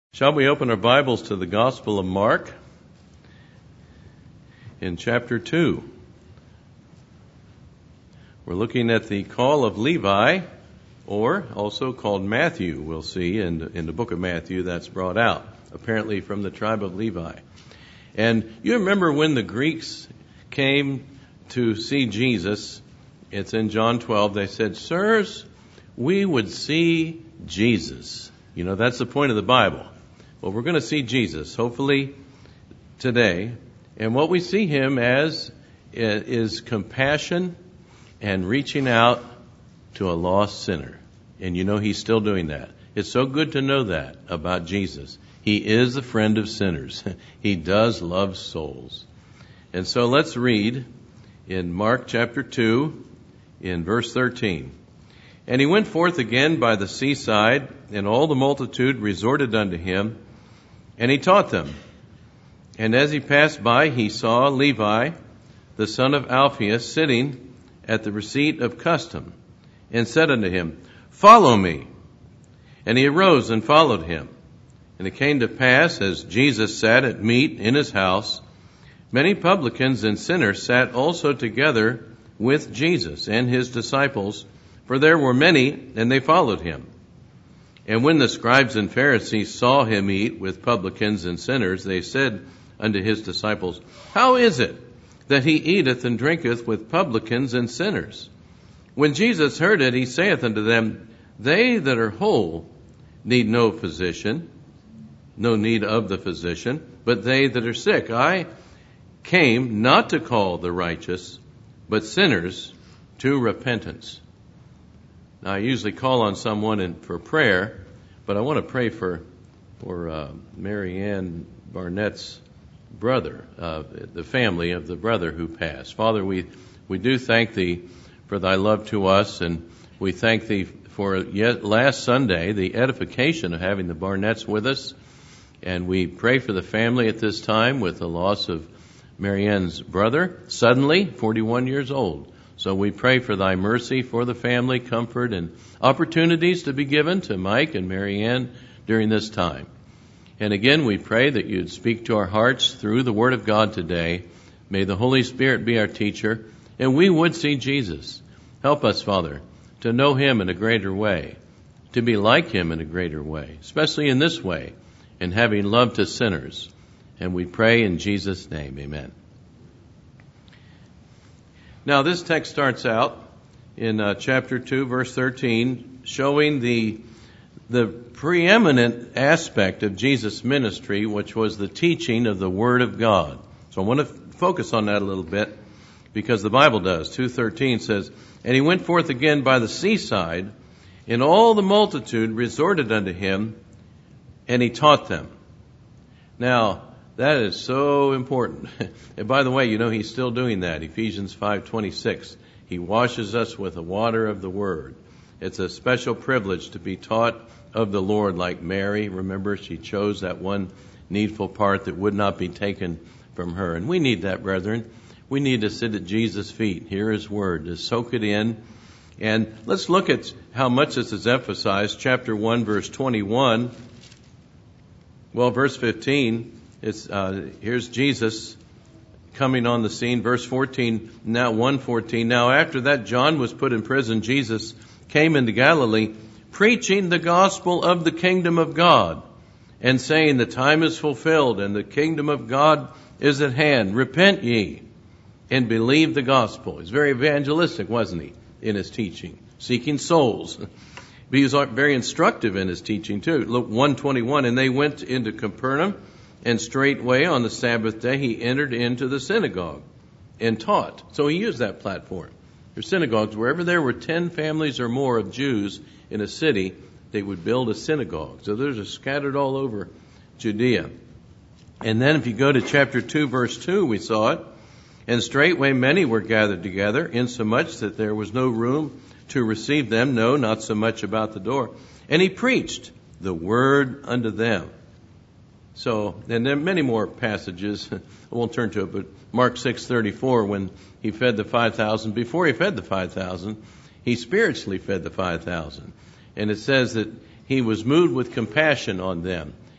Shall we open our Bibles to the Gospel of Mark in chapter 2? We're looking at the call of Levi, or also called Matthew, we'll see in the book of Matthew that's brought out, apparently from the tribe of Levi. And you remember when the Greeks came to see Jesus, it's in John 12, they said, "Sirs, we would see Jesus." You know, that's the point of the Bible. Well, we're going to see Jesus, hopefully today. And what we see him as is compassion and reaching out to a lost sinner. And you know he's still doing that. It's so good to know that about Jesus. He is a friend of sinners. He does love souls. And so let's read in Mark chapter 2 in verse 13. "And he went forth again by the seaside, and all the multitude resorted unto him, and he taught them. And as he passed by, he saw Levi, the son of Alphaeus, sitting at the receipt of custom, and said unto him, Follow me. And he arose and followed him. And it came to pass, as Jesus sat at meat in his house, many publicans and sinners sat also together with Jesus and his disciples, for there were many, and they followed him. And when the scribes and Pharisees saw him eat with publicans and sinners, they said unto his disciples, How is it that he eateth and drinketh with publicans and sinners? When Jesus heard it, he saith unto them, They that are whole need no physician, no need of the physician, but they that are sick. I came not to call the righteous, but sinners to repentance." Now, I usually call on someone for prayer, but I want to pray for Mary Ann Barnett's brother, the family of the brother who passed. Father, we do thank Thee for Thy love to us, and we thank Thee for last Sunday, the edification of having the Barnetts with us, and we pray for the family at this time with the loss of Mary Ann's brother, suddenly 41 years old. So we pray for Thy mercy for the family, comfort, and opportunities to be given to Mike and Mary Ann during this time. And again, we pray that You'd speak to our hearts through the Word of God today. May the Holy Spirit be our teacher, and we would see Jesus. Help us, Father, to know Him in a greater way, to be like Him in a greater way, especially in this way, in having love to sinners. And we pray in Jesus' name, amen. Now, this text starts out in chapter 2, verse 13, showing the preeminent aspect of Jesus' ministry, which was the teaching of the Word of God. So I want to focus on that a little bit, because the Bible does. 2:13 says, "And he went forth again by the seaside, and all the multitude resorted unto him, and he taught them." Now, that is so important. And by the way, you know, he's still doing that. Ephesians 5:26. He washes us with the water of the Word. It's a special privilege to be taught of the Lord, like Mary. Remember, she chose that one needful part that would not be taken from her. And we need that, brethren. We need to sit at Jesus' feet, hear His Word, to soak it in. And let's look at how much this is emphasized. Chapter 1, verse 21. Well, verse 15. Here's Jesus coming on the scene. Verse 14, now 1:14. "Now after that John was put in prison, Jesus came into Galilee, preaching the gospel of the kingdom of God, and saying, The time is fulfilled, and the kingdom of God is at hand. Repent ye, and believe the gospel." He's very evangelistic, wasn't he, in his teaching, seeking souls. But he was very instructive in his teaching too. Look, 1:21, "And they went into Capernaum, and straightway on the Sabbath day he entered into the synagogue and taught." So he used that platform. There's synagogues. Wherever there were 10 families or more of Jews in a city, they would build a synagogue. So those are scattered all over Judea. And then if you go to chapter 2, verse 2, we saw it. "And straightway many were gathered together, insomuch that there was no room to receive them, no, not so much about the door. And he preached the word unto them." So, and there are many more passages. I won't turn to it, but Mark 6:34, when he fed the 5,000, before he fed the 5,000, he spiritually fed the 5,000. And it says that he was moved with compassion on them.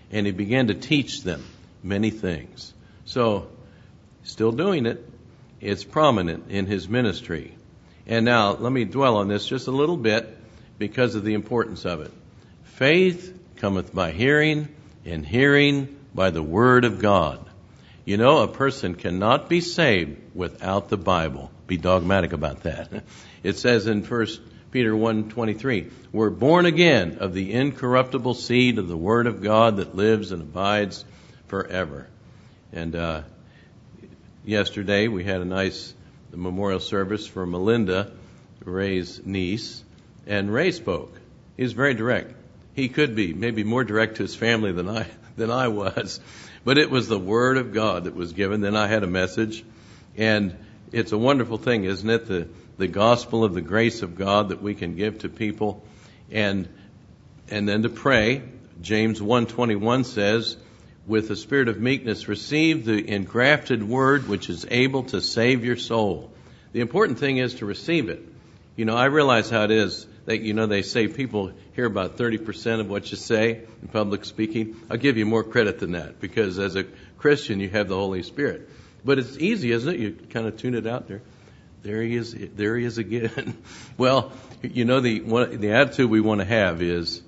and he began to teach them many things. So, still doing it. It's prominent in his ministry. And now, let me dwell on this just a little bit because of the importance of it. Faith cometh by hearing, and hearing by the word of God. You know, a person cannot be saved without the Bible. Be dogmatic about that. It says in 1 Peter 1:23, we're born again of the incorruptible seed of the word of God that lives and abides forever. And yesterday we had a nice memorial service for Melinda, Ray's niece, and Ray spoke. He was very direct. He could be maybe more direct to his family than I was. But it was the Word of God that was given. Then I had a message. And it's a wonderful thing, isn't it? The gospel of the grace of God that we can give to people. And then to pray. James 1:21 says, with the spirit of meekness, receive the engrafted word which is able to save your soul. The important thing is to receive it. You know, I realize how it is that, you know, they say people hear about 30% of what you say in public speaking. I'll give you more credit than that because as a Christian, you have the Holy Spirit. But it's easy, isn't it? You kind of tune it out there. There he is again. Well, you know, the attitude we want to have is,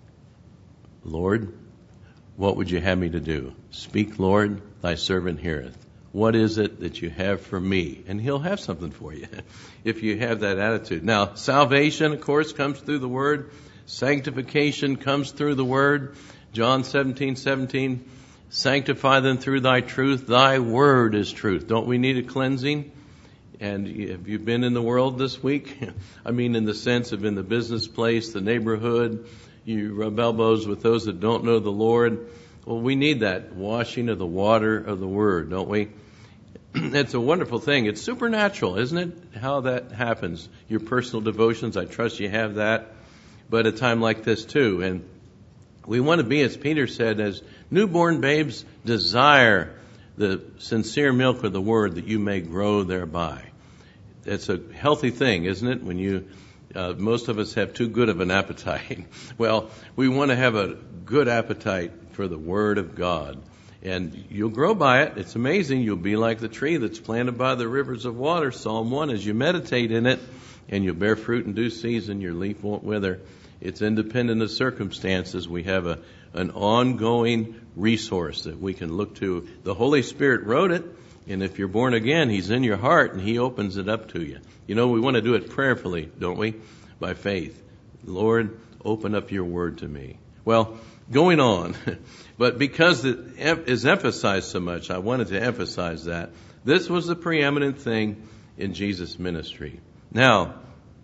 Lord, what would you have me to do? Speak, Lord, thy servant heareth. What is it that you have for me? And he'll have something for you if you have that attitude. Now, salvation, of course, comes through the Word. Sanctification comes through the Word. John 17:17, sanctify them through thy truth. Thy Word is truth. Don't we need a cleansing? And have you been in the world this week? I mean, in the sense of in the business place, the neighborhood, you rub elbows with those that don't know the Lord. Well, we need that washing of the water of the Word, don't we? It's a wonderful thing. It's supernatural, isn't it? How that happens. Your personal devotions, I trust you have that. But a time like this too. And we want to be, as Peter said, as newborn babes, desire the sincere milk of the Word that you may grow thereby. It's a healthy thing, isn't it? When you, most of us have too good of an appetite. Well, we want to have a good appetite for the Word of God. And you'll grow by it. It's amazing. You'll be like the tree that's planted by the rivers of water, Psalm 1, as you meditate in it, and you'll bear fruit in due season, your leaf won't wither. It's independent of circumstances. We have an ongoing resource that we can look to. The Holy Spirit wrote it, and if you're born again, He's in your heart, and He opens it up to you. You know, we want to do it prayerfully, don't we? By faith. Lord, open up your Word to me. Well, going on, but because it is emphasized so much, I wanted to emphasize that. This was the preeminent thing in Jesus' ministry. Now,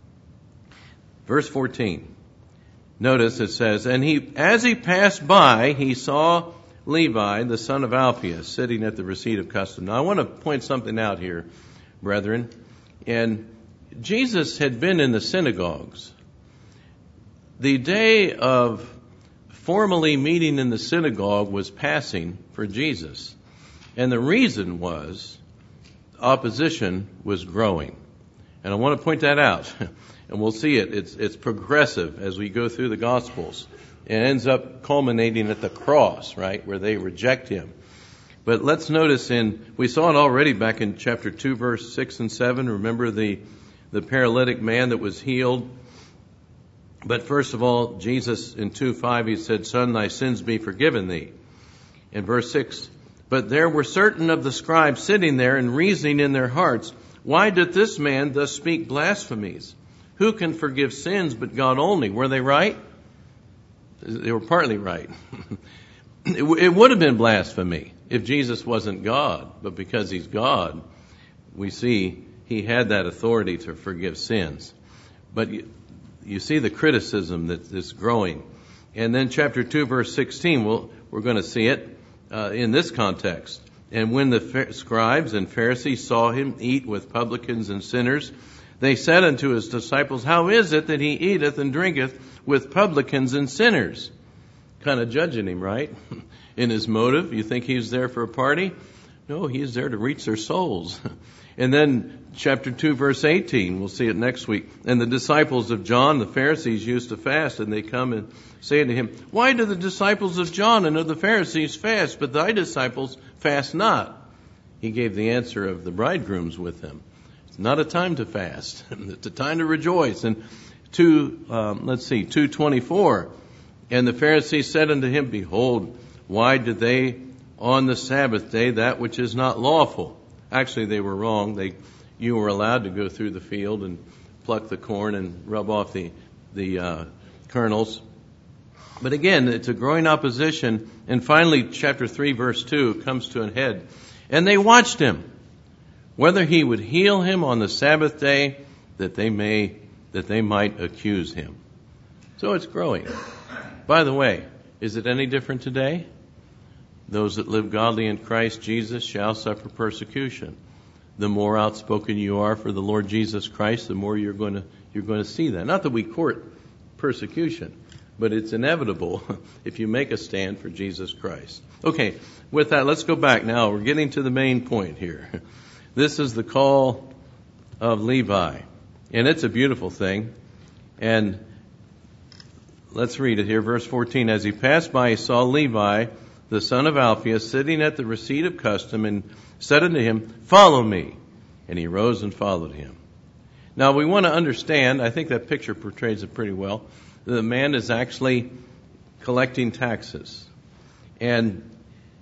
verse 14. Notice it says, and as he passed by, he saw Levi, the son of Alphaeus, sitting at the receipt of custom. Now, I want to point something out here, brethren. And Jesus had been in the synagogues. The day of formally meeting in the synagogue was passing for Jesus. And the reason was opposition was growing. And I want to point that out. And we'll see it. It's progressive as we go through the Gospels. It ends up culminating at the cross, right, where they reject Him. But let's notice we saw it already back in chapter 2, verse 6 and 7. Remember the paralytic man that was healed. But first of all, Jesus in 2:5, He said, Son, thy sins be forgiven thee. In verse 6, but there were certain of the scribes sitting there and reasoning in their hearts, why did this man thus speak blasphemies? Who can forgive sins but God only? Were they right? They were partly right. It would have been blasphemy if Jesus wasn't God. But because He's God, we see He had that authority to forgive sins. But you see the criticism that is growing. And then chapter 2, verse 16, we're going to see it in this context. And when the scribes and Pharisees saw Him eat with publicans and sinners, they said unto His disciples, how is it that He eateth and drinketh with publicans and sinners? Kind of judging Him, right? In His motive. You think He was there for a party? No, he is there to reach their souls. And then chapter 2, verse 18, we'll see it next week. And the disciples of John, the Pharisees, used to fast, and they come and say to him, why do the disciples of John and of the Pharisees fast, but thy disciples fast not? He gave the answer of the bridegrooms with them. It's not a time to fast. It's a time to rejoice. And 2:24. And the Pharisees said unto him, behold, why do they on the Sabbath day that which is not lawful? Actually, they were wrong. You were allowed to go through the field and pluck the corn and rub off the kernels. But again, it's a growing opposition. And finally, chapter 3, verse 2 comes to an head. And they watched him, whether he would heal him on the Sabbath day, that they might accuse him. So it's growing. By the way, is it any different today? Those that live godly in Christ Jesus shall suffer persecution. The more outspoken you are for the Lord Jesus Christ, the more you're going to see that. Not that we court persecution, but it's inevitable if you make a stand for Jesus Christ. Okay, with that, let's go back now. We're getting to the main point here. This is the call of Levi, and it's a beautiful thing. And let's read it here, verse 14. As he passed by, he saw Levi, the son of Alphaeus, sitting at the receipt of custom, and said unto him, follow me. And he rose and followed him. Now we want to understand, I think that picture portrays it pretty well, the man is actually collecting taxes. And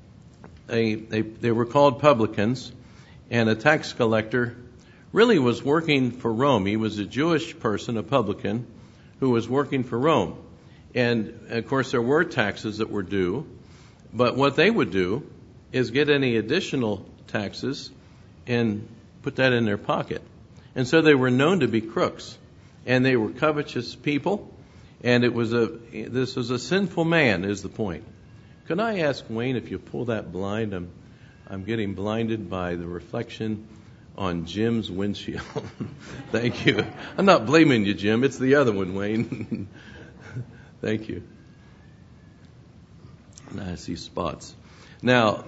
they were called publicans, and a tax collector really was working for Rome. He was a Jewish person, a publican, who was working for Rome. And of course there were taxes that were due, but what they would do is get any additional taxes and put that in their pocket. And so they were known to be crooks, and they were covetous people, and this was a sinful man, is the point. Could I ask Wayne if you pull that blind? I'm getting blinded by the reflection on Jim's windshield. Thank you. I'm not blaming you, Jim. It's the other one, Wayne. Thank you. I see spots. Now,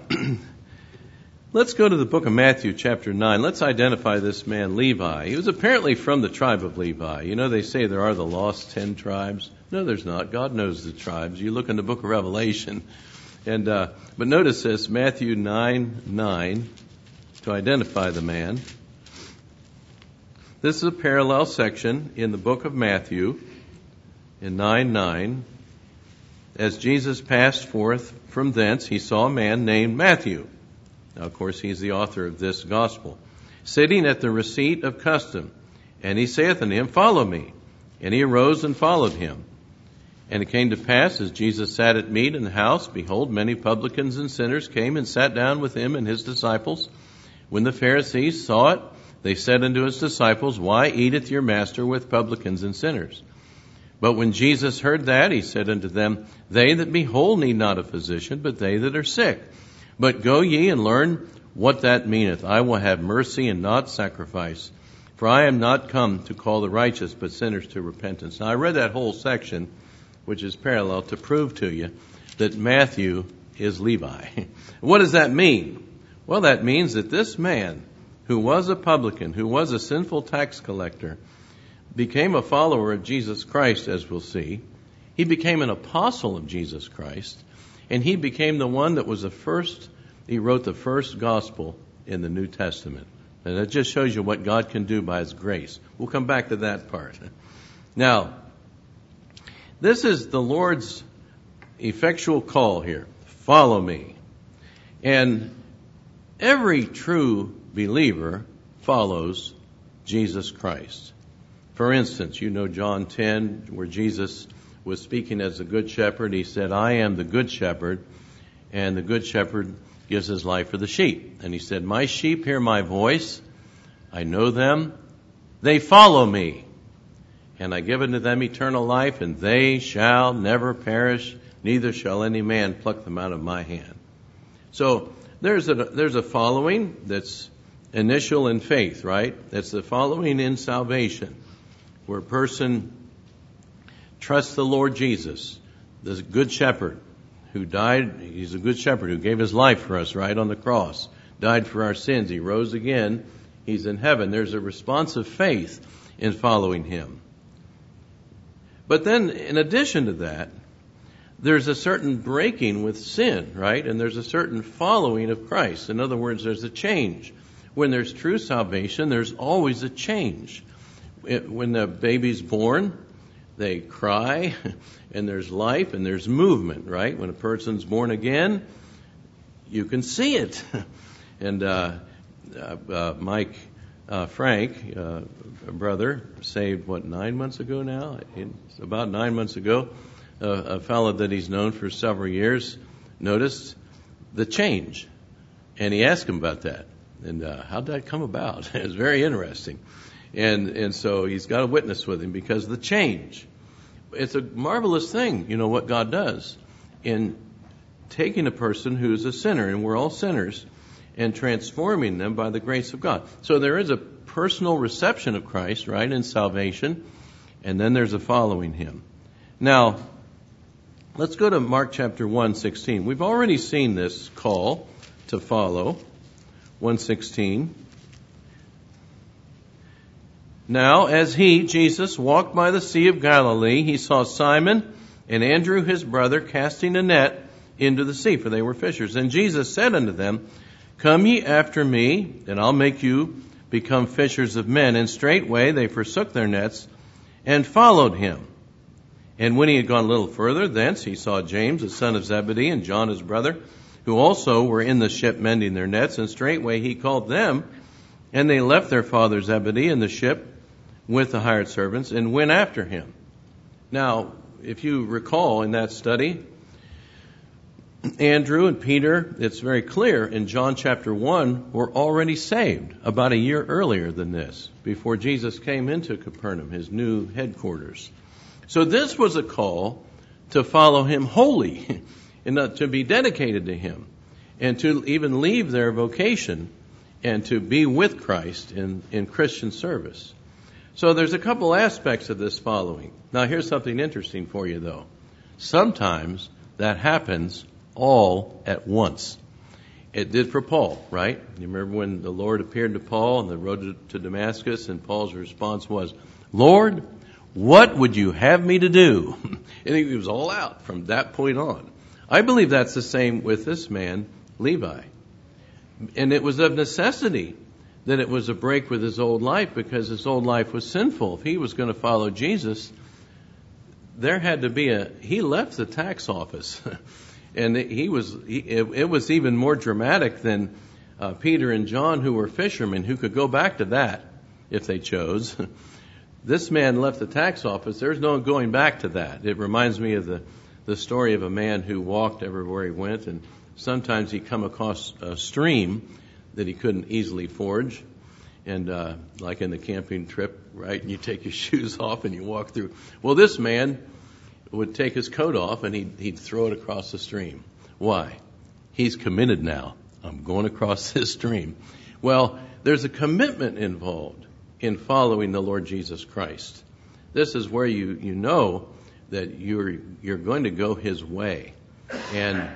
let's go to the book of Matthew, chapter 9. Let's identify this man, Levi. He was apparently from the tribe of Levi. You know, they say there are the lost 10 tribes. No, there's not. God knows the tribes. You look in the book of Revelation. But notice this, Matthew 9:9, to identify the man. This is a parallel section in the book of Matthew, in 9:9. As Jesus passed forth from thence, he saw a man named Matthew. Now, of course, he's the author of this gospel. Sitting at the receipt of custom. And he saith unto him, follow me. And he arose and followed him. And it came to pass, as Jesus sat at meat in the house, behold, many publicans and sinners came and sat down with him and his disciples. When the Pharisees saw it, they said unto his disciples, why eateth your master with publicans and sinners? But when Jesus heard that, he said unto them, they that be whole need not a physician, but they that are sick. But go ye and learn what that meaneth. I will have mercy and not sacrifice. For I am not come to call the righteous, but sinners to repentance. Now, I read that whole section, which is parallel, to prove to you that Matthew is Levi. What does that mean? Well, that means that this man, who was a publican, who was a sinful tax collector, became a follower of Jesus Christ, as we'll see. He became an apostle of Jesus Christ, and he became the one that was he wrote the first gospel in the New Testament. And that just shows you what God can do by his grace. We'll come back to that part. Now, this is the Lord's effectual call here. Follow me. And every true believer follows Jesus Christ. For instance, you know John 10, where Jesus was speaking as the good shepherd. He said, I am the good shepherd, and the good shepherd gives his life for the sheep. And he said, my sheep hear my voice. I know them. They follow me. And I give unto them eternal life, and they shall never perish, neither shall any man pluck them out of my hand. So there's a following that's initial in faith, right? That's the following in salvation, where a person trusts the Lord Jesus, the good shepherd who died. He's a good shepherd who gave his life for us, right, on the cross, died for our sins. He rose again. He's in heaven. There's a response of faith in following him. But then, in addition to that, there's a certain breaking with sin, right? And there's a certain following of Christ. In other words, there's a change. When there's true salvation, there's always a change. When the baby's born, they cry, and there's life, and there's movement, right? When a person's born again, you can see it. And Mike Frank, a brother, saved, 9 months ago now? About 9 months ago, a fellow that he's known for several years noticed the change. And he asked him about that. And how'd that come about? It was very interesting. And so he's got a witness with him because of the change. It's a marvelous thing, what God does in taking a person who's a sinner, and we're all sinners, and transforming them by the grace of God. So there is a personal reception of Christ, right, in salvation, and then there's a following him. Now, let's go to Mark chapter 1:16. We've already seen this call to follow, 1:16. Now, as he, Jesus, walked by the Sea of Galilee, he saw Simon and Andrew his brother casting a net into the sea, for they were fishers. And Jesus said unto them, Come ye after me, and I'll make you become fishers of men. And straightway they forsook their nets and followed him. And when he had gone a little further thence, he saw James, the son of Zebedee, and John his brother, who also were in the ship mending their nets. And straightway he called them, and they left their father Zebedee in the ship with the hired servants, and went after him. Now, if you recall in that study, Andrew and Peter, it's very clear in John chapter 1, were already saved about a year earlier than this, before Jesus came into Capernaum, his new headquarters. So this was a call to follow him wholly, and to be dedicated to him, and to even leave their vocation and to be with Christ in Christian service. So there's a couple aspects of this following. Now here's something interesting for you though. Sometimes that happens all at once. It did for Paul, right? You remember when the Lord appeared to Paul on the road to Damascus, and Paul's response was, Lord, what would you have me to do? And he was all out from that point on. I believe that's the same with this man, Levi. And it was of necessity that it was a break with his old life, because his old life was sinful. If he was going to follow Jesus, there had to be he left the tax office. And it was even more dramatic than Peter and John, who were fishermen, who could go back to that if they chose. This man left the tax office. There's no going back to that. It reminds me of the story of a man who walked everywhere he went, and sometimes he'd come across a stream that he couldn't easily forge. And like in the camping trip, right, and you take your shoes off and you walk through. Well, this man would take his coat off and he'd throw it across the stream. Why? He's committed now. I'm going across this stream. Well, there's a commitment involved in following the Lord Jesus Christ. This is where you know that you're going to go his way. And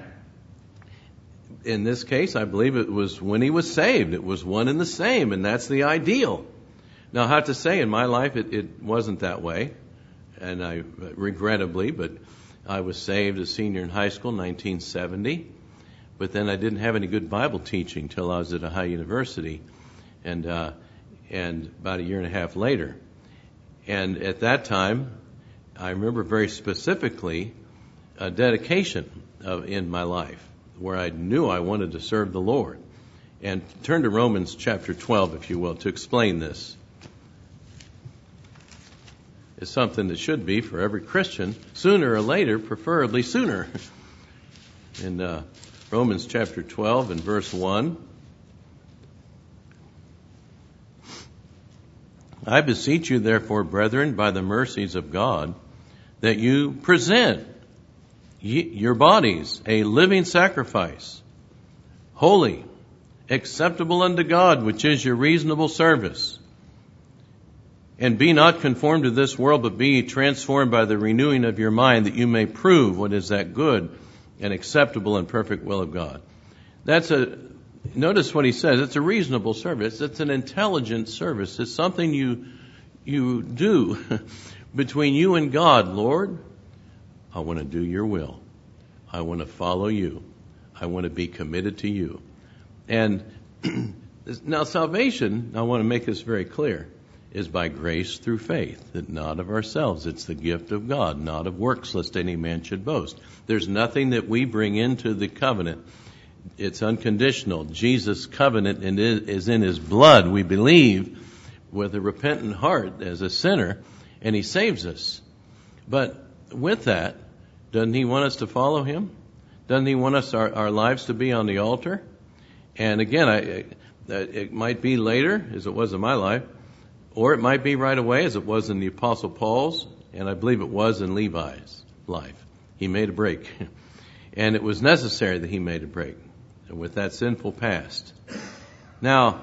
in this case, I believe it was when he was saved. It was one and the same, and that's the ideal. Now, I have to say, in my life, it wasn't that way, and I regrettably, but I was saved as senior in high school in 1970, but then I didn't have any good Bible teaching till I was at a high university, and about a year and a half later. And at that time, I remember very specifically a dedication in my life, where I knew I wanted to serve the Lord. And turn to Romans chapter 12, if you will, to explain this. It's something that should be for every Christian, sooner or later, preferably sooner. In Romans chapter 12 and verse 1, I beseech you, therefore, brethren, by the mercies of God, that you present your bodies a living sacrifice, holy, acceptable unto God, which is your reasonable service. And be not conformed to this world, but be transformed by the renewing of your mind, that you may prove what is that good and acceptable and perfect will of God. That's notice what he says. It's a reasonable service. It's an intelligent service. It's something you do between you and God. Lord, I want to do your will. I want to follow you. I want to be committed to you. And now salvation, I want to make this very clear, is by grace through faith, that not of ourselves. It's the gift of God, not of works, lest any man should boast. There's nothing that we bring into the covenant. It's unconditional. Jesus' covenant is in his blood. We believe with a repentant heart as a sinner, and he saves us. But with that, doesn't he want us to follow him? Doesn't he want us our lives to be on the altar? And again, it might be later, as it was in my life, or it might be right away, as it was in the Apostle Paul's, and I believe it was in Levi's life. He made a break. And it was necessary that he made a break with that sinful past. Now,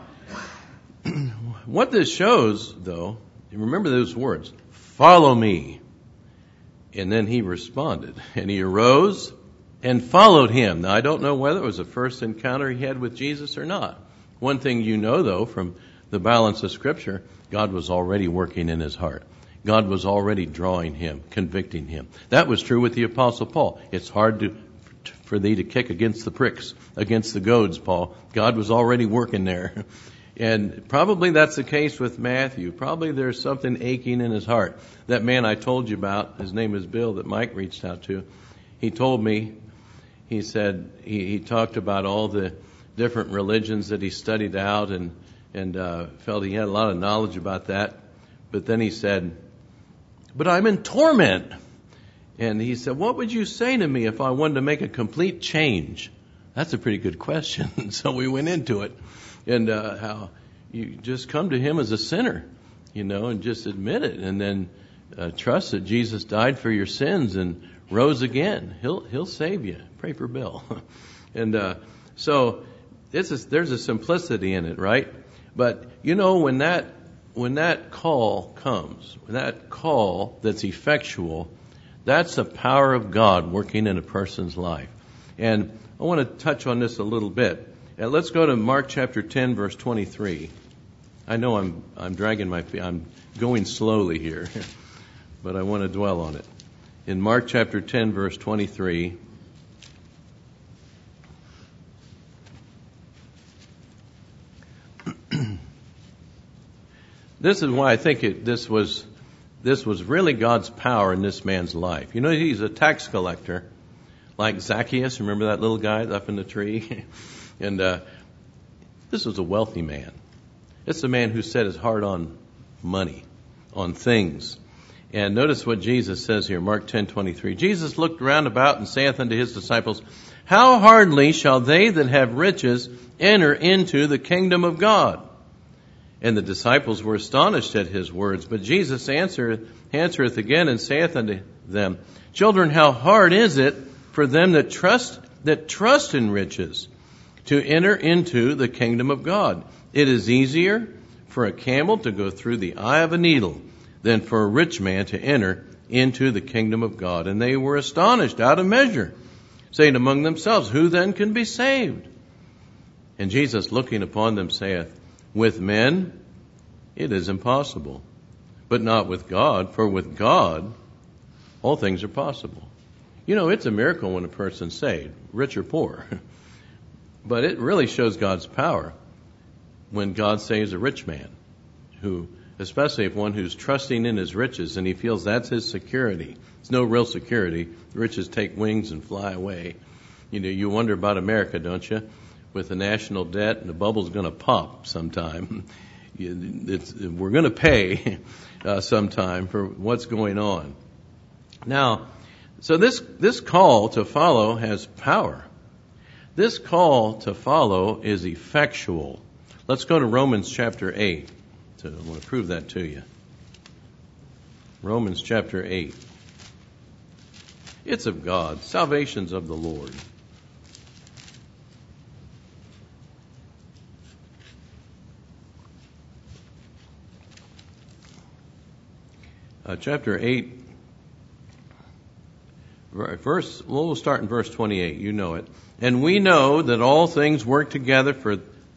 what this shows, though, remember those words, follow me. And then he responded, and he arose and followed him. Now, I don't know whether it was the first encounter he had with Jesus or not. One thing you know, though, from the balance of Scripture, God was already working in his heart. God was already drawing him, convicting him. That was true with the Apostle Paul. It's hard for thee to kick against the pricks, against the goads, Paul. God was already working there. And probably that's the case with Matthew. Probably there's something aching in his heart. That man I told you about, his name is Bill, that Mike reached out to, he told me, he said, he talked about all the different religions that he studied out and felt he had a lot of knowledge about that. But then he said, but I'm in torment. And he said, what would you say to me if I wanted to make a complete change? That's a pretty good question. So we went into it. And how you just come to him as a sinner, and just admit it. And then trust that Jesus died for your sins and rose again. He'll save you. Pray for Bill. And so there's a simplicity in it, right? But when that call comes, when that call that's effectual, that's the power of God working in a person's life. And I want to touch on this a little bit. And let's go to Mark chapter 10, verse 23. I know I'm dragging my feet. I'm going slowly here, but I want to dwell on it. In Mark chapter 10, verse 23, this is why I think this was really God's power in this man's life. He's a tax collector, like Zacchaeus. Remember that little guy up in the tree? And this was a wealthy man. It's a man who set his heart on money, on things. And notice what Jesus says here, Mark 10:23. Jesus looked round about and saith unto his disciples, how hardly shall they that have riches enter into the kingdom of God? And the disciples were astonished at his words. But Jesus answereth again and saith unto them, children, how hard is it for them that trust in riches to enter into the kingdom of God? It is easier for a camel to go through the eye of a needle than for a rich man to enter into the kingdom of God. And they were astonished out of measure, saying among themselves, who then can be saved? And Jesus, looking upon them, saith, with men it is impossible, but not with God, for with God all things are possible. It's a miracle when a person's saved, rich or poor. But it really shows God's power when God saves a rich man, who, especially if one who's trusting in his riches and he feels that's his security. It's no real security. Riches take wings and fly away. You wonder about America, don't you? With the national debt, and the bubble's going to pop sometime. We're going to pay sometime for what's going on. Now, so this call to follow has power. This call to follow is effectual. Let's go to Romans chapter 8. So I want to prove that to you. Romans chapter 8. It's of God. Salvation's of the Lord. Chapter 8, We'll start in verse 28. You know it. And we know that all things work together for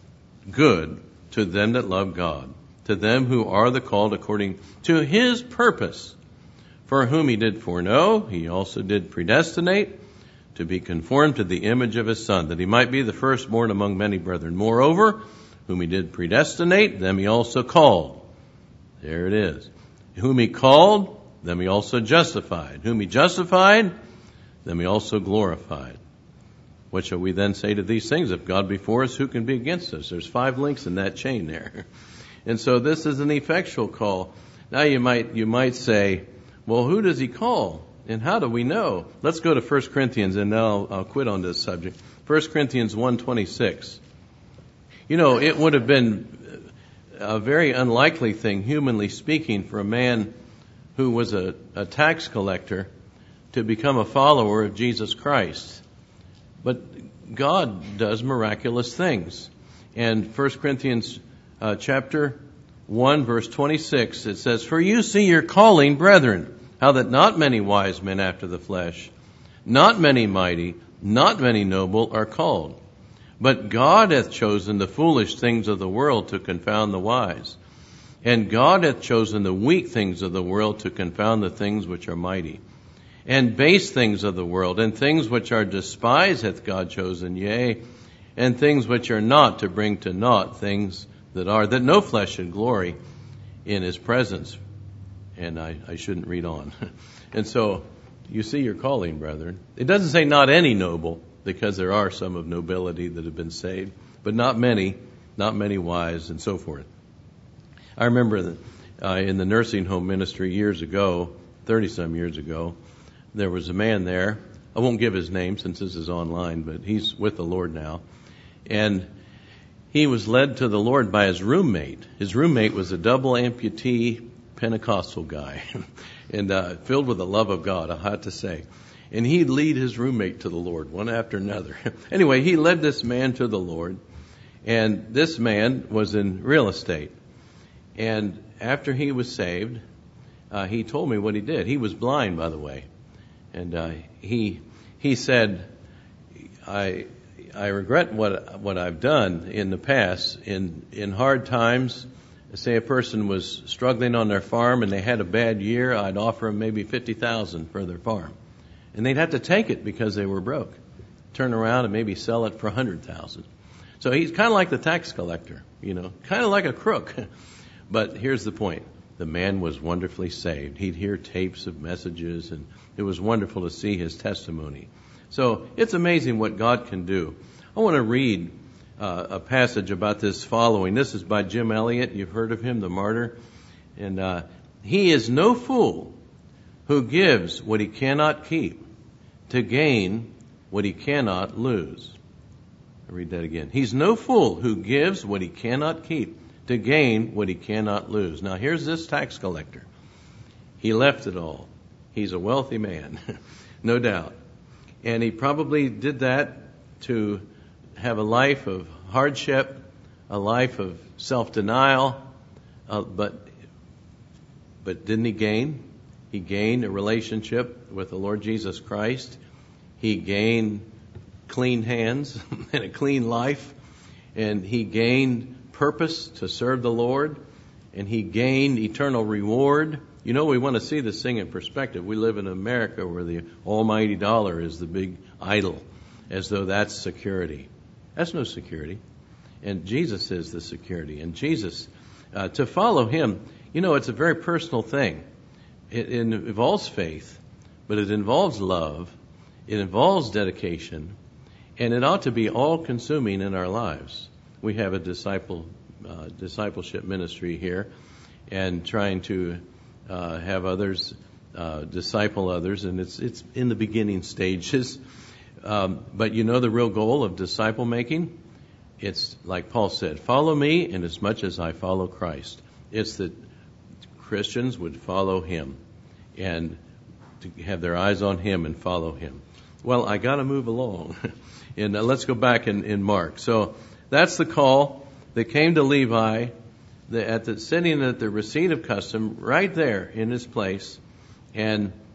good to them that love God, to them who are the called according to his purpose, for whom he did foreknow, he also did predestinate to be conformed to the image of his Son, that he might be the firstborn among many brethren. Moreover, whom he did predestinate, them he also called. There it is. Whom he called, them he also justified. Whom he justified, them he also glorified. What shall we then say to these things? If God be for us, who can be against us? There's 5 links in that chain there. And so this is an effectual call. Now you might say, well, who does he call? And how do we know? Let's go to 1 Corinthians, and now I'll quit on this subject. 1 Corinthians 1:26. You know, it would have been a very unlikely thing, humanly speaking, for a man who was a tax collector to become a follower of Jesus Christ. But God does miraculous things. And 1 Corinthians chapter 1, verse 26, it says, For you see your calling, brethren, how that not many wise men after the flesh, not many mighty, not many noble are called. But God hath chosen the foolish things of the world to confound the wise. And God hath chosen the weak things of the world to confound the things which are mighty. And base things of the world, and things which are despised hath God chosen, yea, and things which are not, to bring to naught things that are, that no flesh should glory in his presence. And I shouldn't read on. And so, you see your calling, brethren. It doesn't say not any noble, because there are some of nobility that have been saved, but not many wise, and so forth. I remember that in the nursing home ministry years ago, 30-some years ago, there was a man there. I won't give his name since this is online, but he's with the Lord now. And he was led to the Lord by his roommate. His roommate was a double amputee Pentecostal guy and filled with the love of God, I have to say. And he'd lead his roommate to the Lord, one after another. Anyway, he led this man to the Lord. And this man was in real estate. And after he was saved, he told me what he did. He was blind, by the way. And he said, I regret what I've done in the past. In hard times, say a person was struggling on their farm and they had a bad year, I'd offer them maybe $50,000 for their farm. And they'd have to take it because they were broke. Turn around and maybe sell it for $100,000. So he's kind of like the tax collector, kind of like a crook. But here's the point. The man was wonderfully saved. He'd hear tapes of messages, and it was wonderful to see his testimony. So it's amazing what God can do. I want to read a passage about this following. This is by Jim Elliot. You've heard of him, the martyr. And he is no fool who gives what he cannot keep to gain what he cannot lose. I'll read that again. He's no fool who gives what he cannot keep to gain what he cannot lose. Now here's this tax collector. He left it all. He's a wealthy man, no doubt. And he probably did that to have a life of hardship, a life of self-denial, but didn't he gain? He gained a relationship with the Lord Jesus Christ. He gained clean hands and a clean life. And he gained purpose to serve the Lord. And he gained eternal reward. We want to see this thing in perspective. We live in America where the almighty dollar is the big idol, as though that's security. That's no security. And Jesus is the security. And Jesus, to follow him, it's a very personal thing. It involves faith, but it involves love. It involves dedication. And it ought to be all-consuming in our lives. We have a discipleship ministry here, and trying to have others disciple others, and it's in the beginning stages. But the real goal of disciple making? It's like Paul said, follow me in as much as I follow Christ. It's that Christians would follow him and to have their eyes on him and follow him. Well, I got to move along. And let's go back in Mark. So that's the call that came to Levi sitting at the receipt of custom right there in his place. And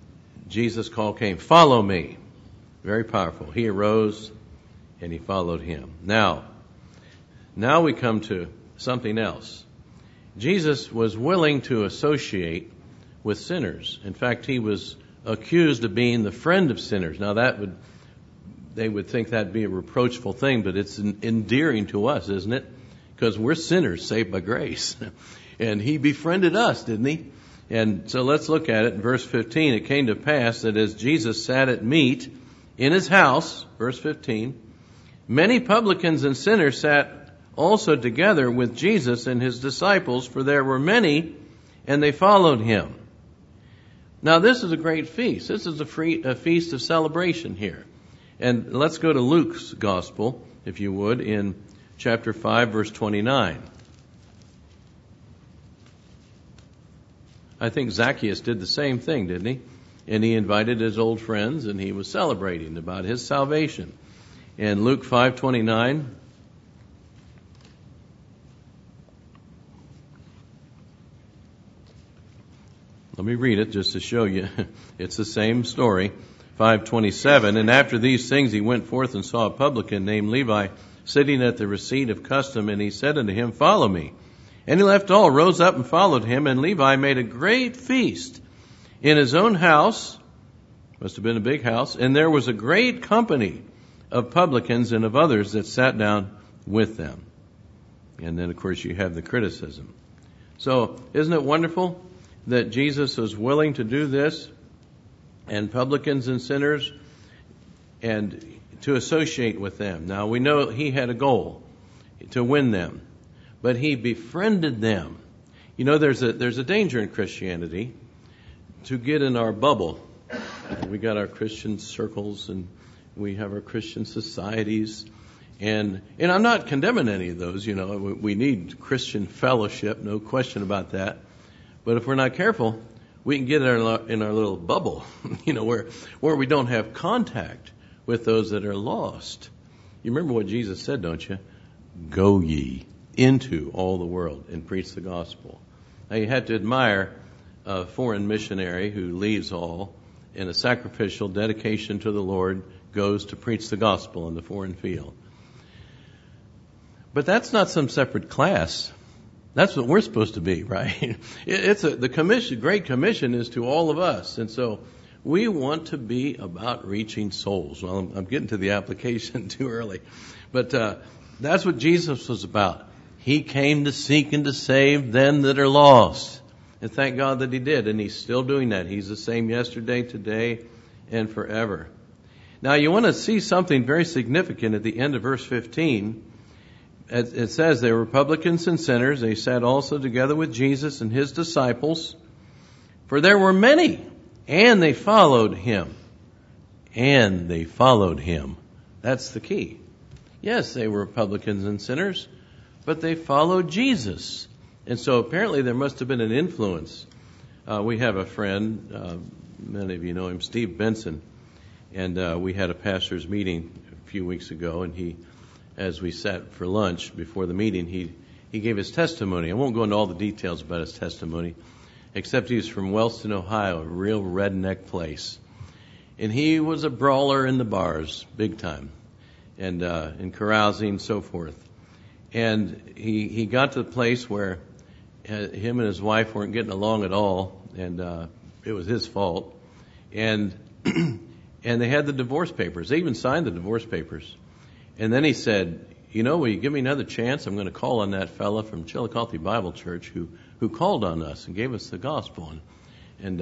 Jesus' call came, follow me. Very powerful. He arose and he followed him. Now we come to something else. Jesus was willing to associate with sinners. In fact, he was accused of being the friend of sinners. Now they would think that'd be a reproachful thing, but it's endearing to us, isn't it? Because we're sinners saved by grace. And he befriended us, didn't he? And so let's look at it in verse 15. It came to pass that as Jesus sat at meat in his house, verse 15, many publicans and sinners sat also together with Jesus and his disciples, for there were many, and they followed him. Now this is a great feast. This is a feast of celebration here. And let's go to Luke's gospel, if you would, in chapter 5, verse 29. I think Zacchaeus did the same thing, didn't he? And he invited his old friends, and he was celebrating about his salvation. In Luke 5:29, let me read it just to show you. It's the same story. 5:27, and after these things he went forth and saw a publican named Levi sitting at the receipt of custom, and he said unto him, follow me. And he left all, rose up and followed him, and Levi made a great feast in his own house, must have been a big house, and there was a great company of publicans and of others that sat down with them. And then, of course, you have the criticism. So, isn't it wonderful that Jesus was willing to do this, and publicans and sinners, and to associate with them? Now, we know he had a goal, to win them. But he befriended them. You know, there's a danger in Christianity to get in our bubble. We got our Christian circles and we have our Christian societies. And I'm not condemning any of those, you know. We need Christian fellowship, no question about that. But if we're not careful, we can get in our little bubble, you know, where we don't have contact with those that are lost. You remember what Jesus said, don't you? Go ye into all the world and preach the gospel. Now you have to admire a foreign missionary who leaves all in a sacrificial dedication to the Lord, goes to preach the gospel in the foreign field. But that's not some separate class. That's what we're supposed to be, right? The commission, Great Commission is to all of us. And so we want to be about reaching souls. Well, I'm getting to the application too early. But that's what Jesus was about. He came to seek and to save them that are lost. And thank God that he did. And he's still doing that. He's the same yesterday, today, and forever. Now you want to see something very significant at the end of verse 15. It says they were publicans and sinners. They sat also together with Jesus and his disciples. For there were many, and they followed him. And they followed him. That's the key. Yes, they were publicans and sinners, but they followed Jesus. And so apparently there must have been an influence. We have a friend, many of you know him, Steve Benson. And we had a pastor's meeting a few weeks ago, and as we sat for lunch before the meeting, he gave his testimony. I won't go into all the details about his testimony, except he's from Wellston, Ohio, a real redneck place. And he was a brawler in the bars, big time, and in carousing and so forth. And he got to the place where him and his wife weren't getting along at all, and it was his fault. And and they had the divorce papers. They even signed the divorce papers. And then he said, you know, will you give me another chance? I'm going to call on that fella from Chillicothe Bible Church who called on us and gave us the gospel. And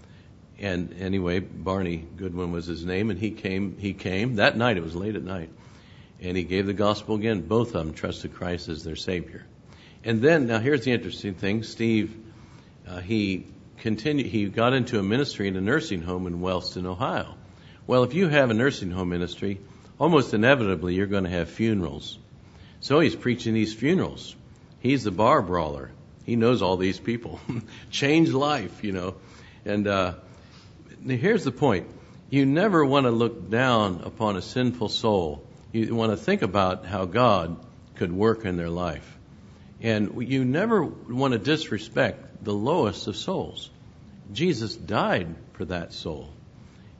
anyway, Barney Goodwin was his name, and he came that night. It was late at night. And he gave the gospel again. Both of them trusted Christ as their Savior. And then, now here's the interesting thing. Steve, he got into a ministry in a nursing home in Wellston, Ohio. Well, if you have a nursing home ministry, almost inevitably you're going to have funerals. So he's preaching these funerals. He's the bar brawler. He knows all these people. Change life, you know. And here's the point. You never want to look down upon a sinful soul. You want to think about how God could work in their life. And you never want to disrespect the lowest of souls. Jesus died for that soul.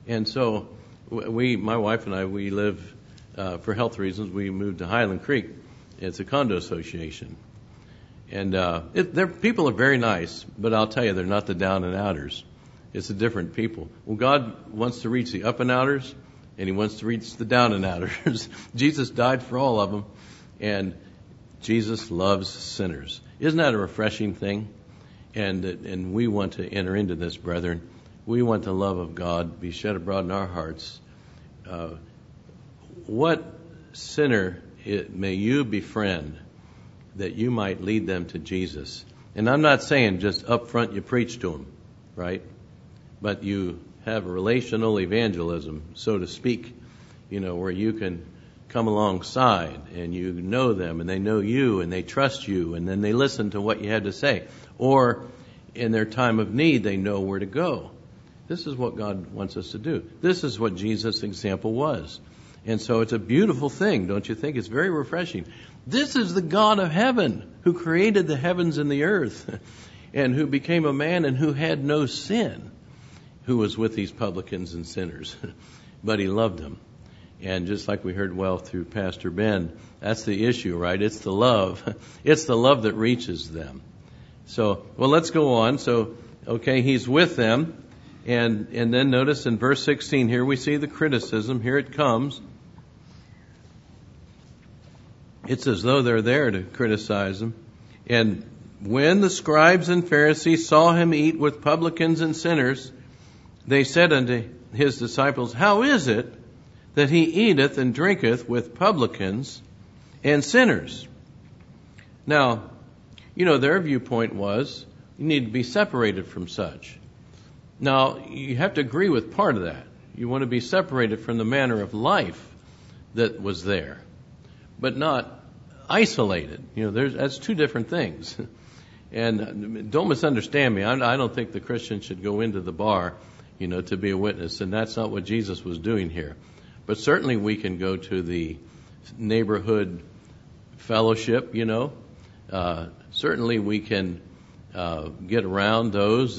And so my wife and I, we live, for health reasons, we moved to Highland Creek. It's a condo association. And people are very nice, but I'll tell you, they're not the down and outers. It's the different people. Well, God wants to reach the up and outers, and He wants to reach the down and outers. Jesus died for all of them, and Jesus loves sinners. Isn't that a refreshing thing? And we want to enter into this, brethren. We want the love of God be shed abroad in our hearts. What sinner may you befriend that you might lead them to Jesus? And I'm not saying just up front you preach to them, right? But you have a relational evangelism, so to speak, where you can come alongside and you know them and they know you and they trust you and then they listen to what you had to say. Or in their time of need, they know where to go. This is what God wants us to do. This is what Jesus' example was. And so it's a beautiful thing, don't you think? It's very refreshing. This is the God of heaven who created the heavens and the earth and who became a man and who had no sin, who was with these publicans and sinners. But He loved them. And just like we heard well through Pastor Ben, that's the issue, right? It's the love. It's the love that reaches them. So, well, let's go on. So, okay, He's with them. And then notice in verse 16 here we see the criticism. Here it comes. It's as though they're there to criticize Him. And when the scribes and Pharisees saw Him eat with publicans and sinners, they said unto His disciples, How is it that He eateth and drinketh with publicans and sinners? Now, their viewpoint was, you need to be separated from such. Now, you have to agree with part of that. You want to be separated from the manner of life that was there, but not isolated. That's two different things. And don't misunderstand me. I don't think the Christian should go into the bar, to be a witness, and that's not what Jesus was doing here. But certainly we can go to the neighborhood fellowship, Certainly we can get around those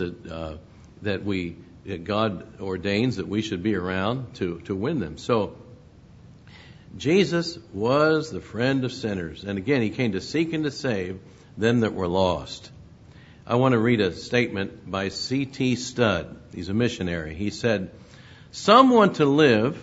that God ordains that we should be around to win them. So Jesus was the friend of sinners. And again, He came to seek and to save them that were lost. I want to read a statement by C.T. Studd. He's a missionary. He said, Some want to live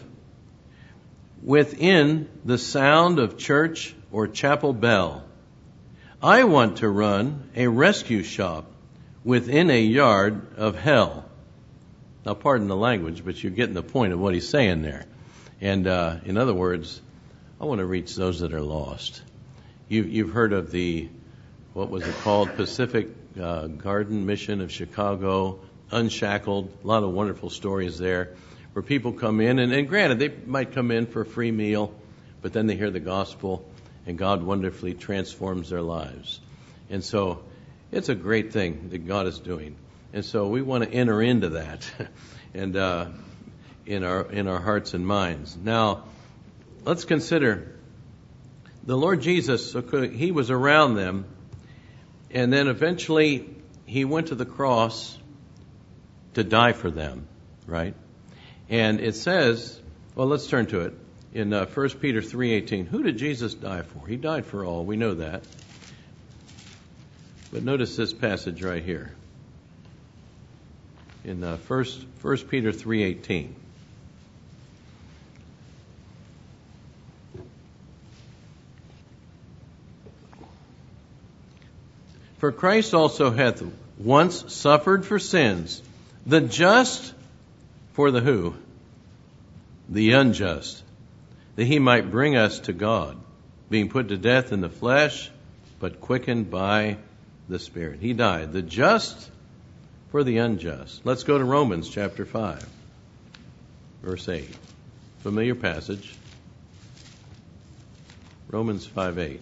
within the sound of church or chapel bell. I want to run a rescue shop within a yard of hell. Now, pardon the language, but you're getting the point of what he's saying there. And in other words, I want to reach those that are lost. You've heard of what was it called? Pacific Garden Mission of Chicago, Unshackled. A lot of wonderful stories there where people come in, and granted, they might come in for a free meal, but then they hear the gospel, and God wonderfully transforms their lives. And so it's a great thing that God is doing. And so we want to enter into that and in our hearts and minds. Now, let's consider the Lord Jesus. He was around them, and then eventually He went to the cross to die for them, right? And it says, well, let's turn to it. In 1 Peter 3:18, who did Jesus die for? He died for all. We know that. But notice this passage right here. In 1 Peter 3:18. For Christ also hath once suffered for sins, the just for the who? The unjust, that He might bring us to God, being put to death in the flesh, but quickened by the Spirit. He died, the just for the unjust. Let's go to Romans chapter 5, verse 8. Familiar passage. Romans 5:8.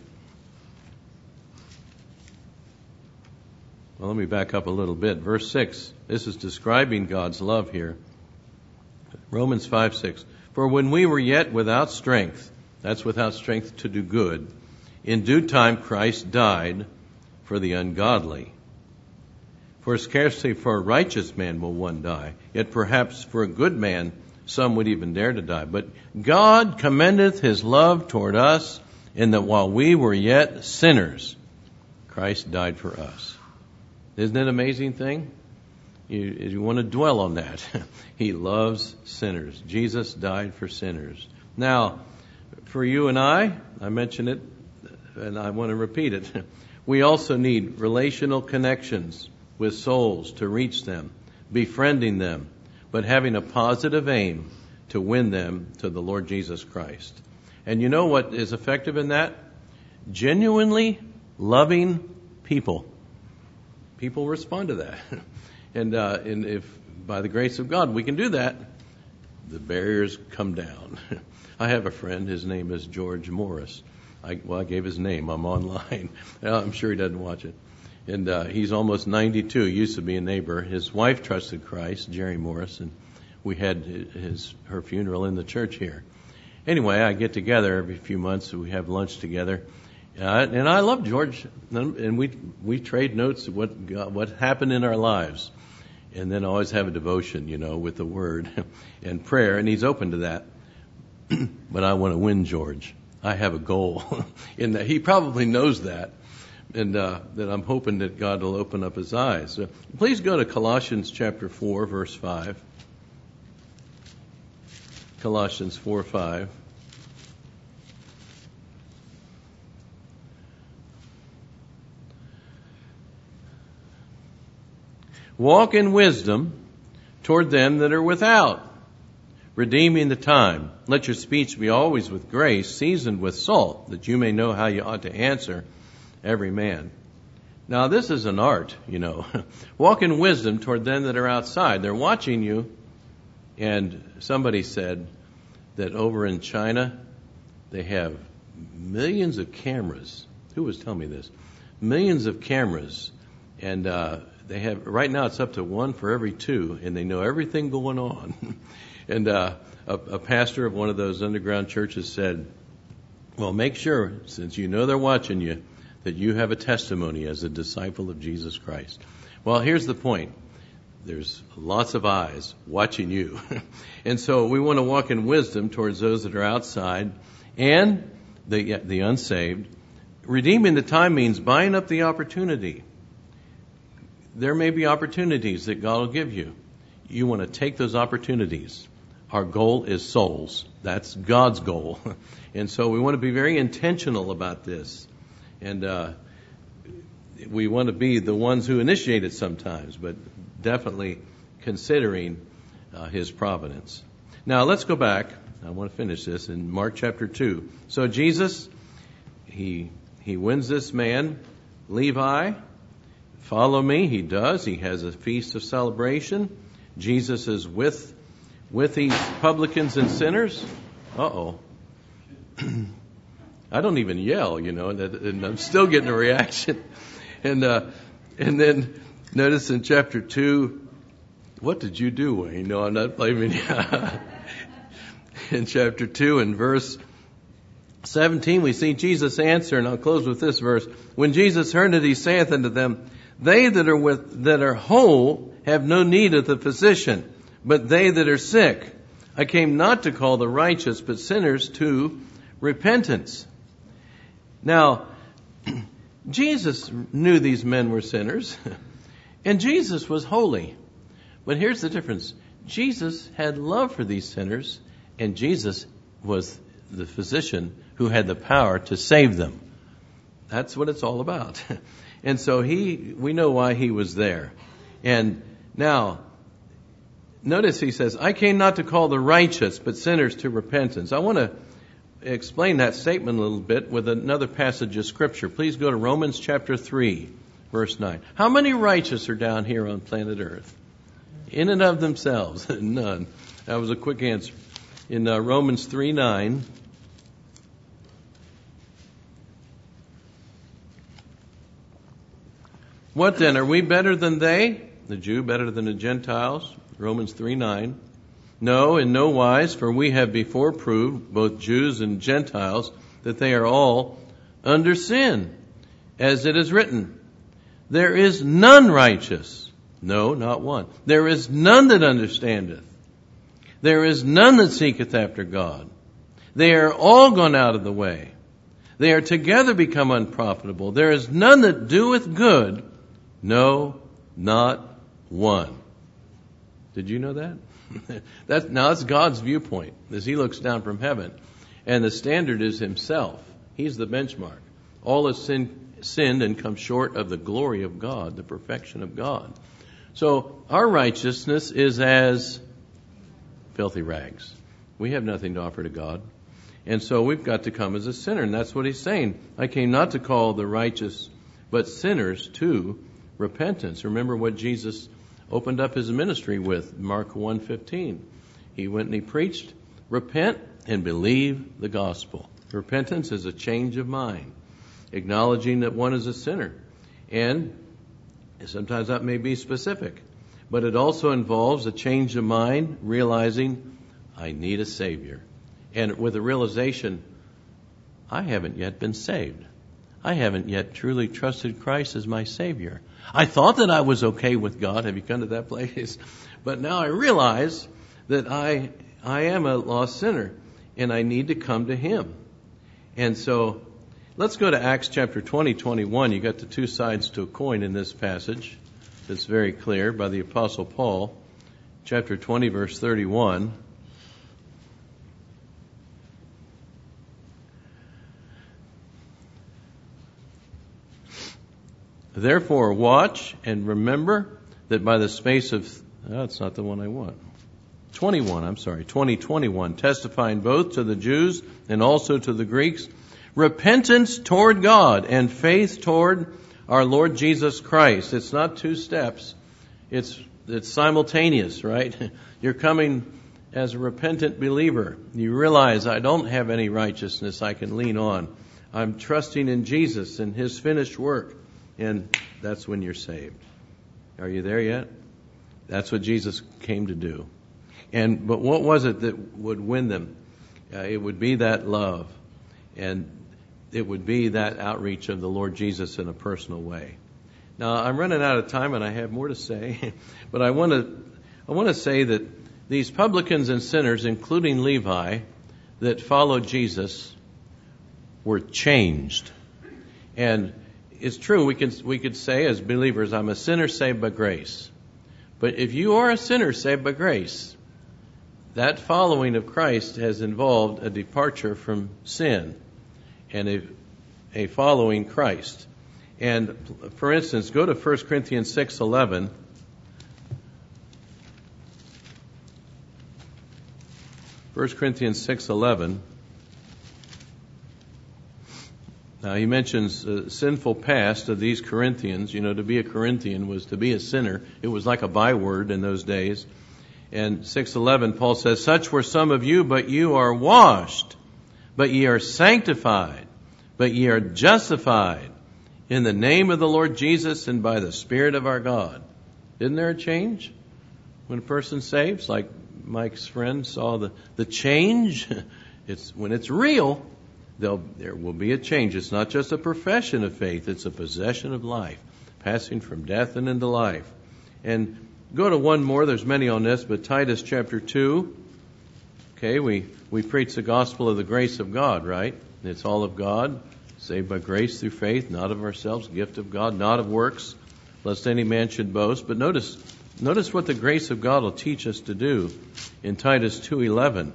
Well, let me back up a little bit. Verse 6. This is describing God's love here. Romans 5:6. For when we were yet without strength, that's without strength to do good, in due time Christ died for the ungodly. For scarcely for a righteous man will one die, yet perhaps for a good man some would even dare to die. But God commendeth his love toward us in that while we were yet sinners, Christ died for us. Isn't it an amazing thing? You want to dwell on that. He loves sinners. Jesus died for sinners. Now, for you and I mentioned it, and I want to repeat it. We also need relational connections with souls to reach them, befriending them, but having a positive aim to win them to the Lord Jesus Christ. And you know what is effective in that? Genuinely loving people. People respond to that. And if by the grace of God we can do that, the barriers come down. I have a friend, his name is George Morris. I gave his name. I'm online. I'm sure he doesn't watch it. And he's almost 92. He used to be a neighbor. His wife trusted Christ, Jerry Morris, and we had her funeral in the church here. Anyway, I get together every few months. We have lunch together. And I love George. And we trade notes of what happened in our lives. And then always have a devotion, with the Word and prayer. And he's open to that. But I want to win George. I have a goal in that. He probably knows that. And that I'm hoping that God will open up his eyes. So please go to Colossians chapter 4, verse 5. Colossians 4:5. Walk in wisdom toward them that are without, redeeming the time. Let your speech be always with grace, seasoned with salt, that you may know how you ought to answer every man. Now this is an art, Walk in wisdom toward them that are outside. They're watching you. And somebody said that over in China, they have millions of cameras. Who was telling me this? Millions of cameras. And they have, right now it's up to one for every two, and they know everything going on. And a pastor of one of those underground churches said, well, make sure, since you know they're watching you, that you have a testimony as a disciple of Jesus Christ. Well, here's the point. There's lots of eyes watching you. And so we want to walk in wisdom towards those that are outside and the unsaved. Redeeming the time means buying up the opportunity. There may be opportunities that God will give you. You want to take those opportunities. Our goal is souls. That's God's goal. And so we want to be very intentional about this. And we want to be the ones who initiate it sometimes, but definitely considering his providence. Now let's go back. I want to finish this in Mark chapter 2. So Jesus, he wins this man, Levi. Follow me. He does. He has a feast of celebration. Jesus is with these publicans and sinners. Uh-oh. I don't even yell, and I'm still getting a reaction. And then notice in chapter 2, what did you do, Wayne? No, I'm not blaming you. In chapter 2 and verse 17, we see Jesus answer, and I'll close with this verse. When Jesus heard it, he saith unto them, they that are whole have no need of the physician, but they that are sick. I came not to call the righteous, but sinners to repentance. Now, Jesus knew these men were sinners, and Jesus was holy. But here's the difference. Jesus had love for these sinners, and Jesus was the physician who had the power to save them. That's what it's all about. And so we know why he was there. And now, notice he says, I came not to call the righteous, but sinners to repentance. I want to explain that statement a little bit with another passage of Scripture. Please go to Romans chapter 3, verse 9. How many righteous are down here on planet Earth? In and of themselves, none. That was a quick answer. In Romans 3:9. What then? Are we better than they? The Jew better than the Gentiles? Romans 3:9. No, in no wise, for we have before proved, both Jews and Gentiles, that they are all under sin, as it is written. There is none righteous. No, not one. There is none that understandeth. There is none that seeketh after God. They are all gone out of the way. They are together become unprofitable. There is none that doeth good, no, not one. Did you know that? That's God's viewpoint as He looks down from heaven. And the standard is Himself. He's the benchmark. All have sinned and come short of the glory of God, the perfection of God. So our righteousness is as filthy rags. We have nothing to offer to God. And so we've got to come as a sinner. And that's what He's saying. I came not to call the righteous, but sinners to repentance. Remember what Jesus opened up His ministry with, Mark 1:15. He went and He preached, repent and believe the gospel. Repentance is a change of mind, acknowledging that one is a sinner. And sometimes that may be specific, but it also involves a change of mind, realizing I need a Savior. And with a realization, I haven't yet been saved. I haven't yet truly trusted Christ as my Savior. I thought that I was okay with God. Have you come to that place? But now I realize that I am a lost sinner and I need to come to Him. And so let's go to Acts chapter 20:21. You got the two sides to a coin in this passage. It's very clear by the Apostle Paul. Chapter 20, verse 31. Therefore watch and remember that by the space of, that's not the one I want. 20:21, testifying both to the Jews and also to the Greeks, repentance toward God and faith toward our Lord Jesus Christ. It's not two steps. It's simultaneous, right? You're coming as a repentant believer. You realize I don't have any righteousness I can lean on. I'm trusting in Jesus and His finished work. And that's when you're saved. Are you there yet? That's what Jesus came to do. But what was it that would win them? It would be that love. And it would be that outreach of the Lord Jesus in a personal way. Now, I'm running out of time and I have more to say. But I want to say that these publicans and sinners, including Levi, that followed Jesus, were changed. And it's true, we could say as believers, I'm a sinner saved by grace. But if you are a sinner saved by grace, that following of Christ has involved a departure from sin and a following Christ. And for instance, go to 1 Corinthians 6:11. 1 Corinthians 6:11. Now, he mentions sinful past of these Corinthians. You know, to be a Corinthian was to be a sinner. It was like a byword in those days. And 6:11, Paul says, such were some of you, but you are washed, but ye are sanctified, but ye are justified in the name of the Lord Jesus and by the Spirit of our God. Isn't there a change when a person saves? Like Mike's friend saw the change. When it's real, there will be a change. It's not just a profession of faith, it's a possession of life, passing from death and into life. And go to one more, there's many on this, but Titus chapter 2. Okay, we preach the gospel of the grace of God, right? It's all of God, saved by grace through faith, not of ourselves, gift of God, not of works, lest any man should boast. But notice what the grace of God will teach us to do in Titus 2:11.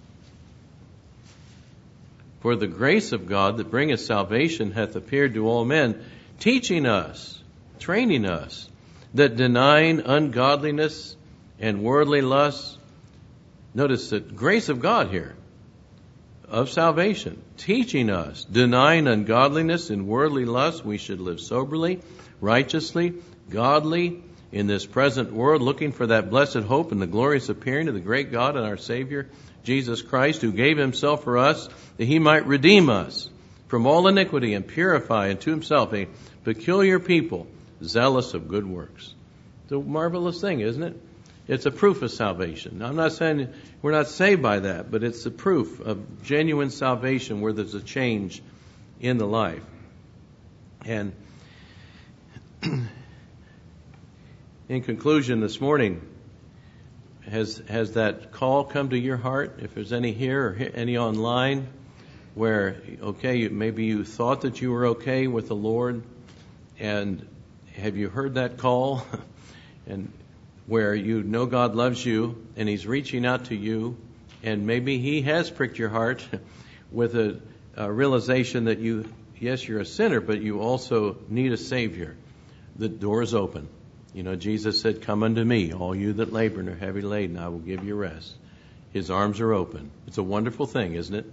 For the grace of God that bringeth salvation hath appeared to all men, teaching us, training us, that denying ungodliness and worldly lusts, notice the grace of God here, of salvation, teaching us, denying ungodliness and worldly lusts, we should live soberly, righteously, godly in this present world, looking for that blessed hope and the glorious appearing of the great God and our Savior, Jesus Christ, who gave Himself for us, that He might redeem us from all iniquity and purify unto Himself a peculiar people, zealous of good works. It's a marvelous thing, isn't it? It's a proof of salvation. Now, I'm not saying we're not saved by that, but it's the proof of genuine salvation where there's a change in the life. And in conclusion this morning, has that call come to your heart? If there's any here or any online where, okay, maybe you thought that you were okay with the Lord, and have you heard that call? And where you know God loves you and He's reaching out to you, and maybe He has pricked your heart with a realization that yes, you're a sinner, but you also need a Savior. The door is open. You know, Jesus said, "Come unto me, all you that labor and are heavy laden, I will give you rest." His arms are open. It's a wonderful thing, isn't it?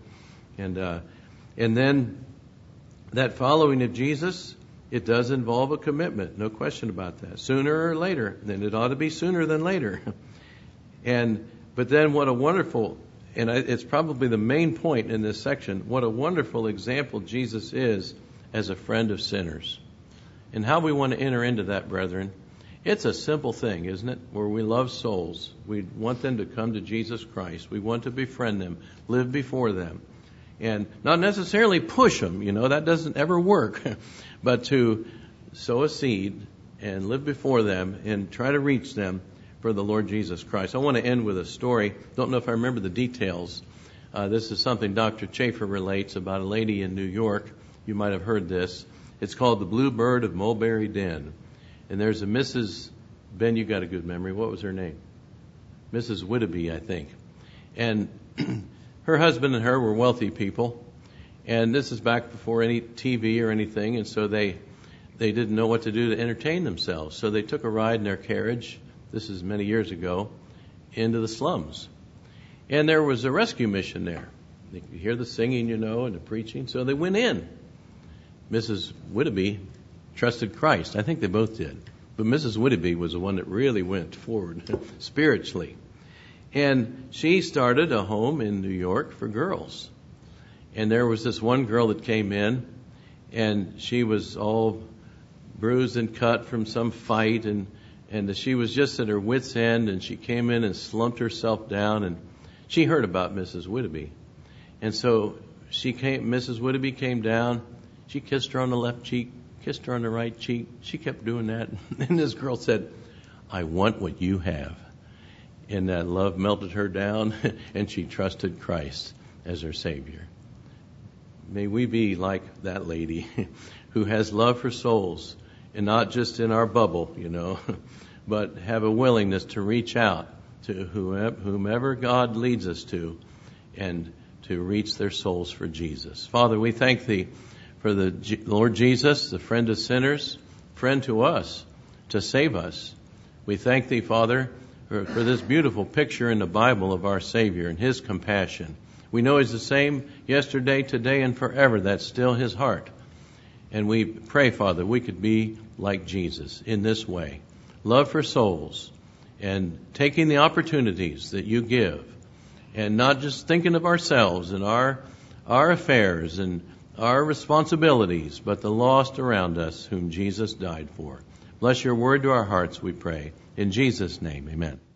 And then that following of Jesus, it does involve a commitment, no question about that. Sooner or later, then it ought to be sooner than later. But then what a wonderful, and it's probably the main point in this section, what a wonderful example Jesus is as a friend of sinners. And how we want to enter into that, brethren. It's a simple thing, isn't it? Where we love souls. We want them to come to Jesus Christ. We want to befriend them, live before them. And not necessarily push them, that doesn't ever work. But to sow a seed and live before them and try to reach them for the Lord Jesus Christ. I want to end with a story. Don't know if I remember the details. This is something Dr. Chafer relates about a lady in New York. You might have heard this. It's called The Blue Bird of Mulberry Den. And there's a Mrs. Ben, you got a good memory. What was her name? Mrs. Whittabee, I think. And her husband and her were wealthy people. And this is back before any TV or anything. And so they didn't know what to do to entertain themselves. So they took a ride in their carriage, this is many years ago, into the slums. And there was a rescue mission there. You could hear the singing, and the preaching. So they went in. Mrs. Whittabee trusted Christ. I think they both did. But Mrs. Whittabee was the one that really went forward spiritually. And she started a home in New York for girls. And there was this one girl that came in, and she was all bruised and cut from some fight, and she was just at her wit's end, and she came in and slumped herself down, and she heard about Mrs. Whittabee. And so Mrs. Whittabee came down, she kissed her on the left cheek, kissed her on the right cheek. She kept doing that. And this girl said, "I want what you have." And that love melted her down, and she trusted Christ as her Savior. May we be like that lady who has love for souls, and not just in our bubble, but have a willingness to reach out to whomever God leads us to, and to reach their souls for Jesus. Father, we thank Thee for the Lord Jesus, the friend of sinners, friend to us, to save us. We thank Thee, Father, for this beautiful picture in the Bible of our Savior and His compassion. We know He's the same yesterday, today, and forever. That's still His heart. And we pray, Father, we could be like Jesus in this way. Love for souls and taking the opportunities that You give, and not just thinking of ourselves and our affairs and our responsibilities, but the lost around us whom Jesus died for. Bless Your word to our hearts, we pray. In Jesus' name, amen.